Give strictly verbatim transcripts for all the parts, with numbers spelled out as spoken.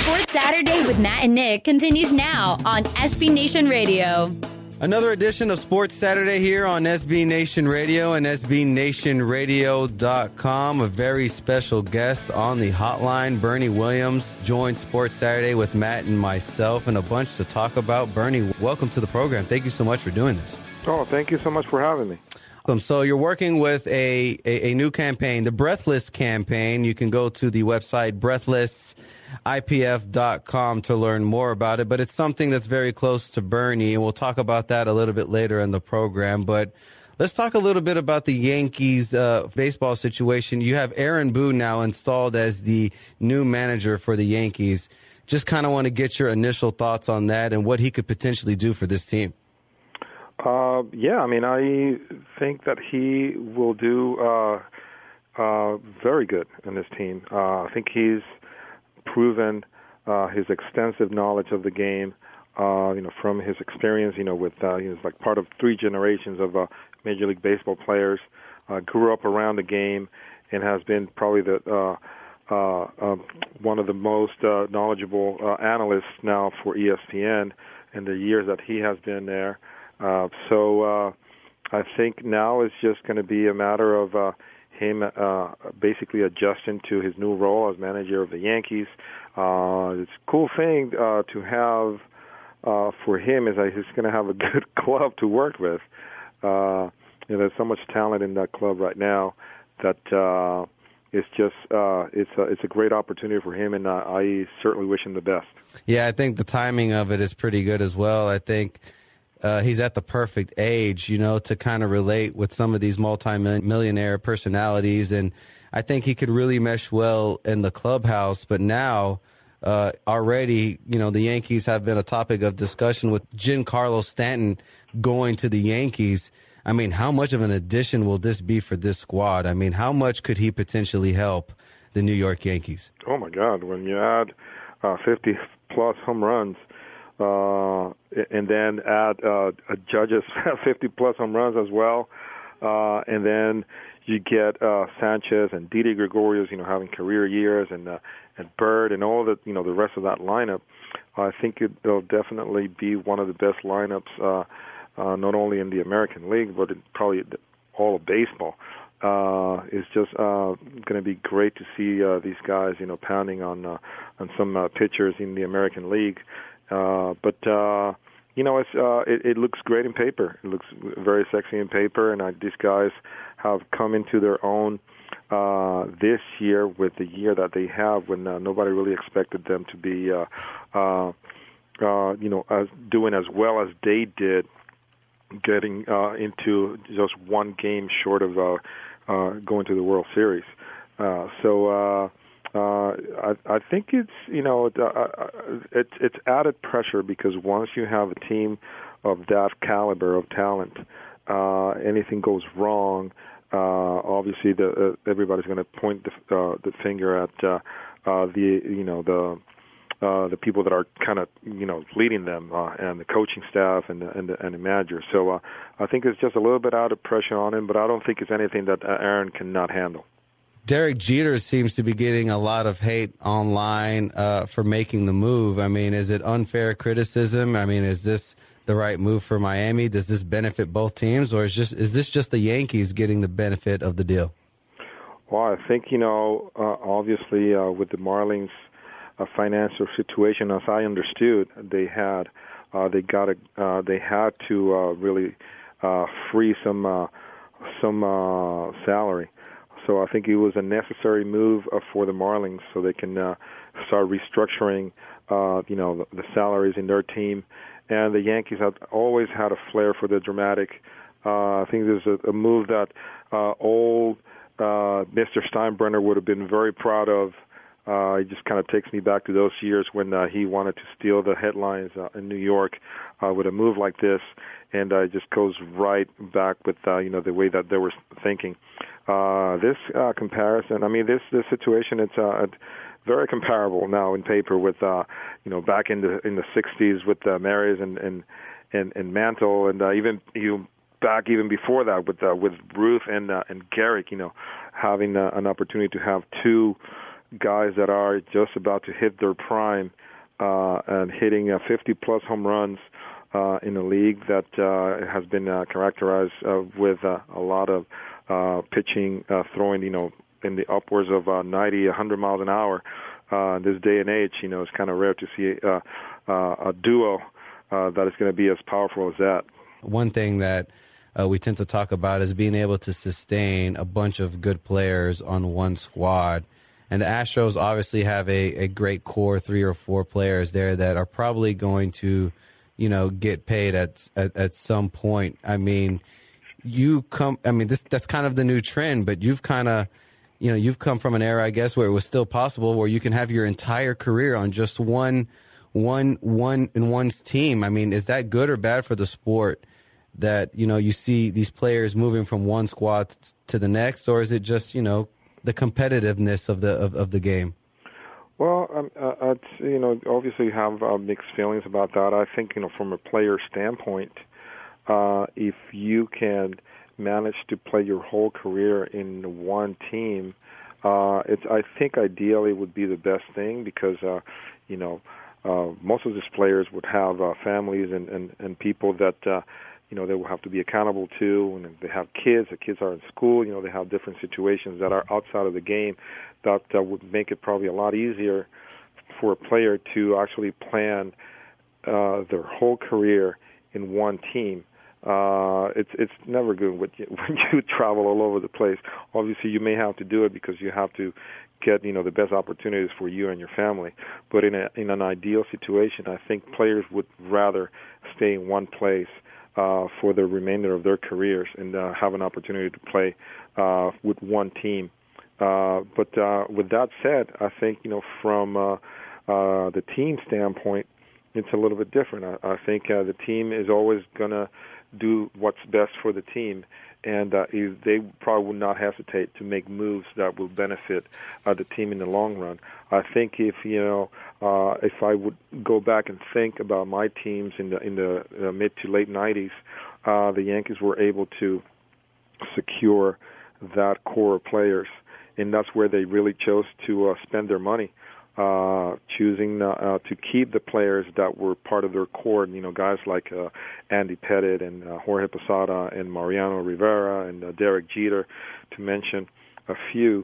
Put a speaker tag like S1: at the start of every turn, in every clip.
S1: Sports Saturday with Matt and Nick continues now on S B Nation Radio.
S2: Another edition of Sports Saturday here on S B Nation Radio and S B Nation Radio dot com. A very special guest on the hotline. Bernie Williams joined Sports Saturday with Matt and myself and a bunch to talk about. Bernie, welcome to the program. Thank you so much for doing this.
S3: Oh, thank you so much for having me.
S2: So you're working with a, a, a new campaign, the Breathless campaign. You can go to the website breathless I P F dot com to learn more about it. But it's something that's very close to Bernie, and we'll talk about that a little bit later in the program. But let's talk a little bit about the Yankees uh, baseball situation. You have Aaron Boone now installed as the new manager for the Yankees. Just kind of want to get your initial thoughts on that and what he could potentially do for this team.
S3: Uh, yeah, I mean, I think that he will do uh, uh, very good in this team. Uh, I think he's proven uh, his extensive knowledge of the game, uh, you know, from his experience, you know, with uh, he was like part of three generations of uh, Major League Baseball players, uh, grew up around the game, and has been probably the uh, uh, uh, one of the most uh, knowledgeable uh, analysts now for E S P N in the years that he has been there. Uh, so uh, I think now it's just going to be a matter of uh, him uh, basically adjusting to his new role as manager of the Yankees. Uh, it's a cool thing uh, to have uh, for him is that he's going to have a good club to work with. Uh, you know, there's so much talent in that club right now that uh, it's just uh, it's a, it's a great opportunity for him, and uh, I certainly wish him the best.
S2: Yeah, I think the timing of it is pretty good as well. I think Uh, he's at the perfect age, you know, to kind of relate with some of these multi-millionaire personalities. And I think he could really mesh well in the clubhouse. But now uh, already, you know, the Yankees have been a topic of discussion with Giancarlo Stanton going to the Yankees. I mean, how much of an addition will this be for this squad? I mean, how much could he potentially help the New York Yankees?
S3: Oh, my God. When you add uh, fifty-plus home runs, Uh, and then add uh, Judge's fifty-plus home runs as well, uh, and then you get uh, Sanchez and Didi Gregorius, you know, having career years, and uh, and Bird and all the you know the rest of that lineup. I think it, it'll definitely be one of the best lineups, uh, uh, not only in the American League but in probably all of baseball. Uh, it's just uh, going to be great to see uh, these guys, you know, pounding on uh, on some uh, pitchers in the American League. Uh, but, uh, you know, it's, uh, it, it looks great in paper. It looks very sexy in paper, and uh, these guys have come into their own uh, this year with the year that they have when uh, nobody really expected them to be, uh, uh, uh, you know, as, doing as well as they did, getting uh, into just one game short of uh, uh, going to the World Series. Uh, so, uh Uh, I, I think it's you know uh, it's it's added pressure because once you have a team of that caliber of talent, uh, anything goes wrong, uh, obviously the uh, everybody's going to point the, uh, the finger at uh, uh, the you know the uh, the people that are kind of you know leading them uh, and the coaching staff and the, and the, and the manager. So uh, I think it's just a little bit out of pressure on him, but I don't think it's anything that Aaron cannot handle.
S2: Derek Jeter seems to be getting a lot of hate online uh, for making the move. I mean, is it unfair criticism? I mean, is this the right move for Miami? Does this benefit both teams, or is just is this just the Yankees getting the benefit of the deal?
S3: Well, I think, you know, uh, obviously uh, with the Marlins uh, financial situation, as I understood, they had uh, they got a, uh, they had to uh, really uh, free some uh, some uh, salary. So I think it was a necessary move uh, for the Marlins so they can uh, start restructuring, uh, you know, the, the salaries in their team. And the Yankees have always had a flair for the dramatic. Uh, I think there's a, a move that uh, old uh, Mister Steinbrenner would have been very proud of. Uh, it just kind of takes me back to those years when uh, he wanted to steal the headlines uh, in New York uh, with a move like this, and uh, it just goes right back with uh, you know the way that they were thinking. Uh, this uh, comparison, I mean, this this situation, it's uh, very comparable now in paper with uh, you know back in the in the sixties with uh, Maris and and and, and Mantle, and uh, even you back even before that with uh, with Ruth and uh, and Gehrig, you know, having uh, an opportunity to have two guys that are just about to hit their prime uh, and hitting uh, fifty-plus home runs uh, in a league that uh, has been uh, characterized uh, with uh, a lot of uh, pitching, uh, throwing, you know, in the upwards of uh, ninety, one hundred miles an hour. Uh, this day and age, you know, it's kind of rare to see uh, uh, a duo uh, that is going to be as powerful as that.
S2: One thing that uh, we tend to talk about is being able to sustain a bunch of good players on one squad. And the Astros obviously have a, a great core, three or four players there that are probably going to, you know, get paid at at, at some point. I mean, you come. I mean, this that's kind of the new trend, but you've kind of, you know, you've come from an era, I guess, where it was still possible, where you can have your entire career on just one, one, one in one's team. I mean, is that good or bad for the sport that, you know, you see these players moving from one squad to the next, or is it just, you know, the competitiveness of the of, of the game?
S3: Well, um, uh, it's, you know, obviously have uh, mixed feelings about that. I think, you know, from a player standpoint, uh, if you can manage to play your whole career in one team, uh, it's I think ideally would be the best thing because, uh, you know, uh, most of these players would have uh, families and, and, and people that, uh, you know, they will have to be accountable to, and if they have kids, the kids are in school, you know, they have different situations that are outside of the game that uh, would make it probably a lot easier for a player to actually plan uh, their whole career in one team. Uh, it's it's never good when you, when you travel all over the place. Obviously, you may have to do it because you have to get, you know, the best opportunities for you and your family. But in a in an ideal situation, I think players would rather stay in one place uh, for the remainder of their careers and uh, have an opportunity to play uh, with one team. Uh, but uh, with that said, I think, you know, from uh, uh, the team standpoint, it's a little bit different. I, I think uh, the team is always going to do what's best for the team, and uh, they probably would not hesitate to make moves that will benefit uh, the team in the long run. I think if you know, uh, if I would go back and think about my teams in the in the uh, mid to late nineties, uh, the Yankees were able to secure that core of players, and that's where they really chose to uh, spend their money. Uh, choosing uh, uh, to keep the players that were part of their core, you know, guys like uh, Andy Pettitte and uh, Jorge Posada and Mariano Rivera and uh, Derek Jeter, to mention a few.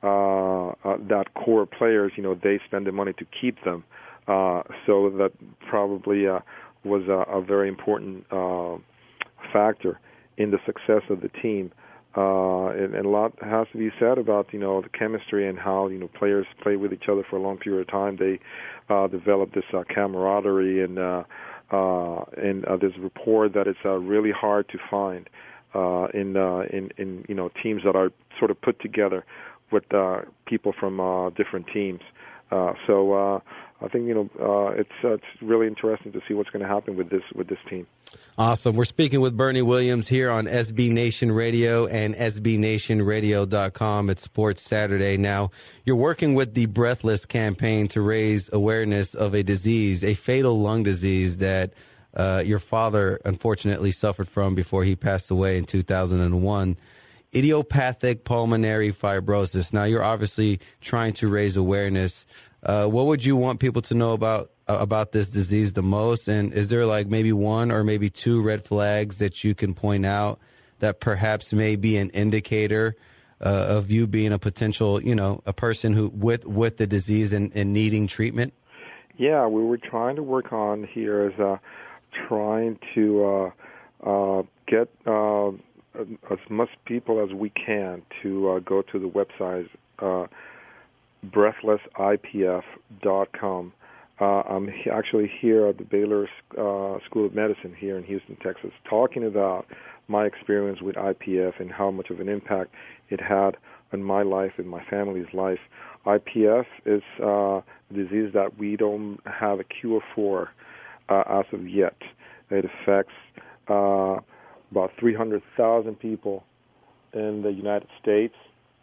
S3: Uh, uh, that core players, you know, they spend the money to keep them. Uh, so that probably uh, was a, a very important uh, factor in the success of the team. Uh, and, and a lot has to be said about, you know, the chemistry and how, you know, players play with each other for a long period of time. They uh, develop this uh, camaraderie and uh, uh, and uh, this rapport that it's uh, really hard to find uh, in, uh, in in you know teams that are sort of put together with uh, people from uh, different teams. Uh, so uh, I think, you know, uh, it's uh, it's really interesting to see what's going to happen with this with this team.
S2: Awesome. We're speaking with Bernie Williams here on S B Nation Radio and S B Nation Radio dot com. It's Sports Saturday. Now, you're working with the Breathless campaign to raise awareness of a disease, a fatal lung disease that uh, your father unfortunately suffered from before he passed away in two thousand one. Idiopathic pulmonary fibrosis. Now, you're obviously trying to raise awareness. Uh, what would you want people to know about uh, about this disease the most? And is there like maybe one or maybe two red flags that you can point out that perhaps may be an indicator uh, of you being a potential, you know, a person who with with the disease and, and needing treatment?
S3: Yeah, we were trying to work on here is uh, trying to uh, uh, get uh, as much people as we can to uh, go to the website uh, breathless I P F dot com. Uh, I'm he- actually here at the Baylor uh, School of Medicine here in Houston, Texas, talking about my experience with I P F and how much of an impact it had on my life and my family's life. I P F is uh, a disease that we don't have a cure for uh, as of yet. It affects uh, about three hundred thousand people in the United States,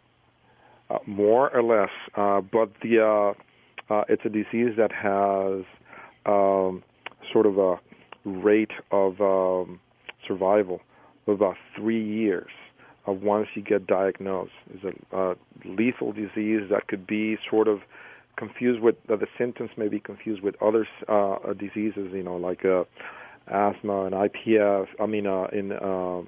S3: uh, more or less. Uh, but the uh, uh, it's a disease that has um, sort of a rate of um, survival of about three years. uh, once you get diagnosed. It's a uh, lethal disease that could be sort of confused with uh, the symptoms may be confused with other uh, diseases, you know, like uh, asthma and I P F. I mean, uh, in uh,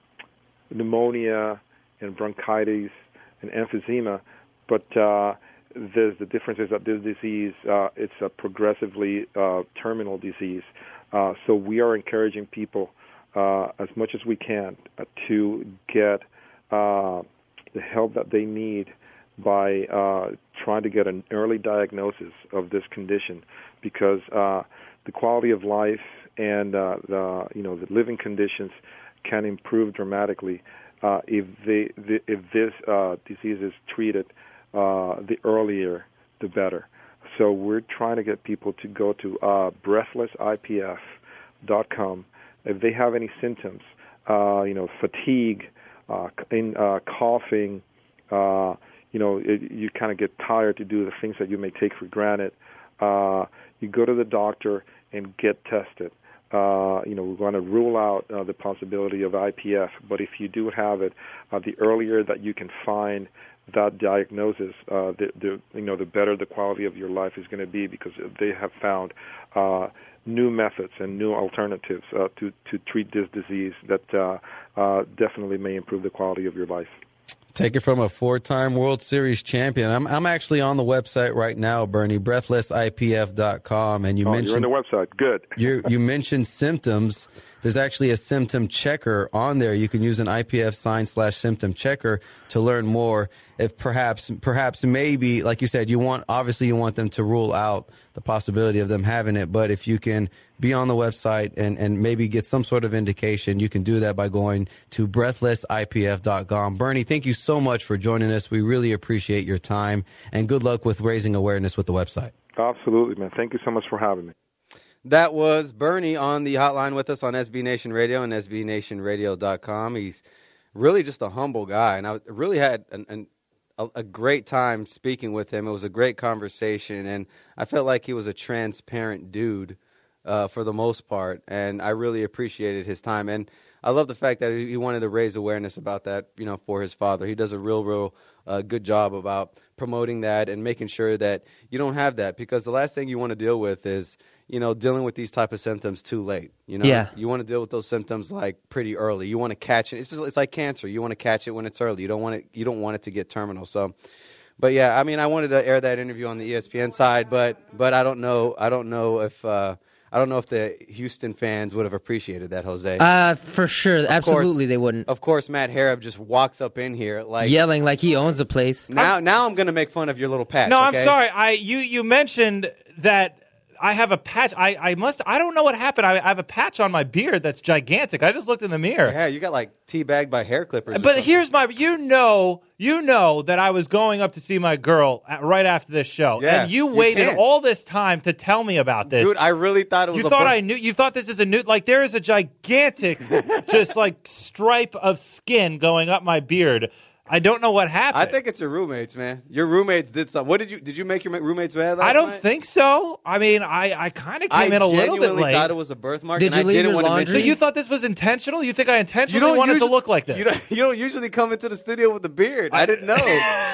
S3: pneumonia and bronchitis and emphysema. But uh, there's the difference is that this disease uh, it's a progressively uh, terminal disease. Uh, so we are encouraging people uh, as much as we can uh, to get uh, the help that they need by uh, trying to get an early diagnosis of this condition, because uh, the quality of life and uh, the you know the living conditions can improve dramatically uh, if they the, if this uh, disease is treated uh, the earlier the better. So we're trying to get people to go to uh, breathless I P F dot com if they have any symptoms, uh, you know, fatigue, uh, in, uh, coughing. Uh, You know, it, you kind of get tired to do the things that you may take for granted. Uh, you go to the doctor and get tested. Uh, you know, we want to rule out uh, the possibility of I P F, but if you do have it, uh, the earlier that you can find that diagnosis, uh, the, the you know, the better the quality of your life is going to be, because they have found uh, new methods and new alternatives uh, to to treat this disease that uh, uh, definitely may improve the quality of your life.
S2: Take it from a four-time World Series champion. I'm I'm actually on the website right now, Bernie, breathless I P F dot com, and you
S3: oh,
S2: mentioned
S3: you're on the website. Good.
S2: you you mentioned symptoms. There's actually a symptom checker on there. You can use an I P F sign slash symptom checker to learn more. If perhaps, perhaps maybe, like you said, you want, obviously you want them to rule out the possibility of them having it. But if you can be on the website and, and maybe get some sort of indication, you can do that by going to breathless I P F dot com. Bernie, thank you so much for joining us. We really appreciate your time, and good luck with raising awareness with the website.
S3: Absolutely, man. Thank you so much for having me.
S2: That was Bernie on the hotline with us on S B Nation Radio and S B Nation Radio dot com. He's really just a humble guy, and I really had an, an, a, a great time speaking with him. It was a great conversation, and I felt like he was a transparent dude uh, for the most part, and I really appreciated his time. And I love the fact that he wanted to raise awareness about that, you know, for his father. He does a real, real uh, good job about promoting that and making sure that you don't have that, because the last thing you want to deal with is, you know, dealing with these type of symptoms too late. You know,
S4: yeah.
S2: You want to deal with those symptoms like pretty early. You want to catch it. It's just, it's like cancer. You want to catch it when it's early. You don't want it. You don't want it to get terminal. So, but yeah, I mean, I wanted to air that interview on the E S P N side, but but I don't know. I don't know if uh, I don't know if the Houston fans would have appreciated that, Jose.
S4: Uh, for sure,
S2: of
S4: absolutely
S2: course,
S4: they wouldn't.
S2: Of course, Matt Harab just walks up in here like
S4: yelling like he owns the place.
S2: Now,
S5: I'm,
S2: now I'm going to make fun of your little patch.
S5: No,
S2: okay?
S5: I'm sorry. I you you mentioned that I have a patch. I, I must. I don't know what happened. I, I have a patch on my beard that's gigantic. I just looked in the mirror.
S2: Yeah, you got like teabagged by hair clippers. or
S5: But
S2: something.
S5: here's my. You know. You know that I was going up to see my girl at, right after this show,
S2: Yeah,
S5: and you
S2: you
S5: waited
S2: can't.
S5: all this time to tell me about this.
S2: Dude, I really thought it was.
S5: You
S2: a
S5: thought
S2: birth-
S5: I knew. You thought this is a new. Like there is a gigantic, just like stripe of skin going up my beard. I don't know what happened.
S2: I think it's your roommates, man. Your roommates did something. What did you did you make your roommates mad last
S5: I don't
S2: night?
S5: think so. I mean, I, I kind of
S2: I
S5: came in a little bit
S2: genuinely
S5: late.
S2: thought it was a birthmark.
S4: Did
S2: and
S4: you
S2: I
S4: leave
S2: didn't
S4: your
S2: want to
S4: laundry?
S2: mention
S5: So you thought this was intentional? You think I
S2: You
S5: intentionally
S2: don't
S5: wanted
S2: usually,
S5: to look like this?
S2: You don't, you don't usually come into the studio with a beard. I didn't know.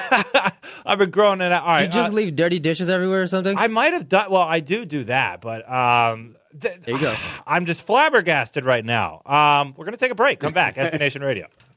S5: I've been growing it out. All right,
S4: Did you just
S5: uh,
S4: leave dirty dishes everywhere or something?
S5: I might have done. Well, I do do that, but um, th-
S4: There you go.
S5: I'm just flabbergasted right now. Um, we're gonna take a break. Come back, S B Nation Radio.